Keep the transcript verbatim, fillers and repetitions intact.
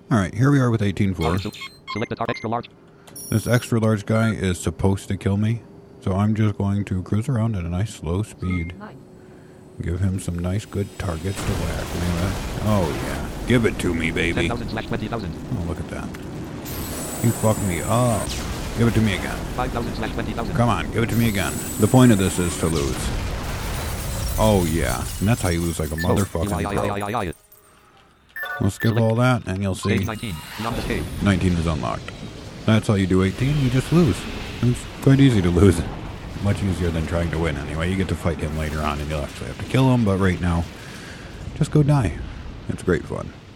Alright, here we are with eighteen four. Select the extra large. This extra large guy is supposed to kill me, so I'm just going to cruise around at a nice slow speed. Give him some nice good targets to whack me with. Oh yeah, give it to me, baby. ten thousand slash twenty thousand. Oh, look at that. You fucked me up. Give it to me again. five thousand slash twenty thousand. Come on, give it to me again. The point of this is to lose. Oh yeah, and that's how you lose like a motherfucking pro. We'll skip all that, and you'll see nineteen. nineteen is unlocked. That's how you do eighteen, you just lose. It's quite easy to lose. Much easier than trying to win anyway. You get to fight him later on, and you'll actually have to kill him, but right now, just go die. It's great fun.